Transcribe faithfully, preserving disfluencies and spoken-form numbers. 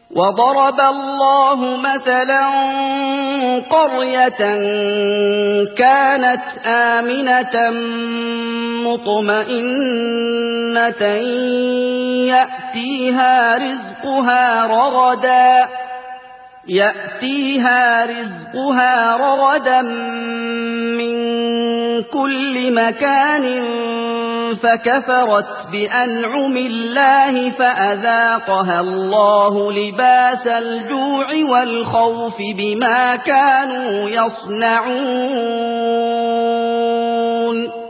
وضرب الله مثلا قرية كانت آمنة مطمئنة يأتيها رزقها رغدا يأتيها رزقها رغدا من كل مكان فكفرت بأنعم الله فأذاقها الله لباس الجوع والخوف بما كانوا يصنعون